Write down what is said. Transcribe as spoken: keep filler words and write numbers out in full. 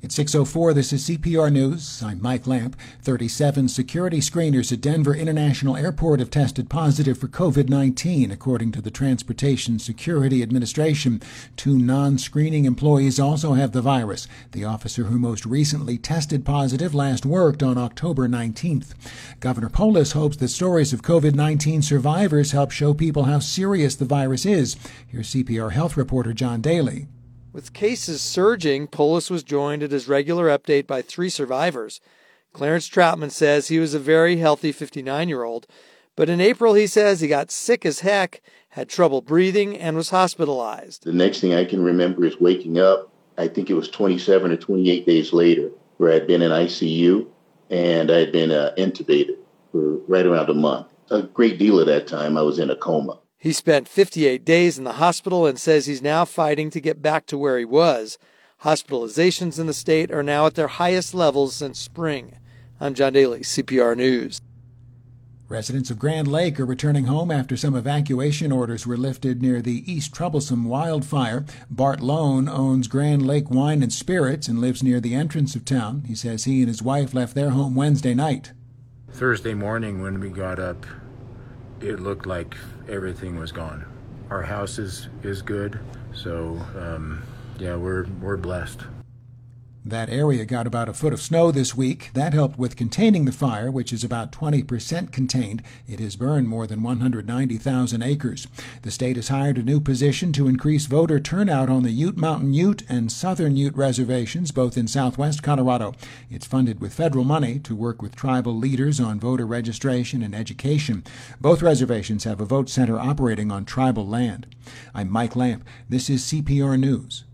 At six oh four, this is C P R News. I'm Mike Lamp. thirty-seven security screeners at Denver International Airport have tested positive for COVID nineteen, according to the Transportation Security Administration. Two non-screening employees also have the virus. The officer who most recently tested positive last worked on October nineteenth. Governor Polis hopes that stories of COVID nineteen survivors help show people how serious the virus is. Here's C P R health reporter John Daly. With cases surging, Polis was joined at his regular update by three survivors. Clarence Troutman says he was a very healthy fifty-nine-year-old, but in April he says he got sick as heck, had trouble breathing, and was hospitalized. The next thing I can remember is waking up, I think it was twenty-seven or twenty-eight days later, where I'd been in I C U and I had been uh, intubated for right around a month. A great deal of that time I was in a coma. He spent fifty-eight days in the hospital and says he's now fighting to get back to where he was. Hospitalizations in the state are now at their highest levels since spring. I'm John Daly, C P R News. Residents of Grand Lake are returning home after some evacuation orders were lifted near the East Troublesome wildfire. Bart Lone owns Grand Lake Wine and Spirits and lives near the entrance of town. He says he and his wife left their home Wednesday night. Thursday morning when we got up, it looked like everything was gone. Our house is, is good, so um, yeah, we're we're blessed. That area got about a foot of snow this week. That helped with containing the fire, which is about twenty percent contained. It has burned more than one hundred ninety thousand acres. The state has hired a new position to increase voter turnout on the Ute Mountain Ute and Southern Ute reservations, both in southwest Colorado. It's funded with federal money to work with tribal leaders on voter registration and education. Both reservations have a vote center operating on tribal land. I'm Mike Lamp. This is C P R News.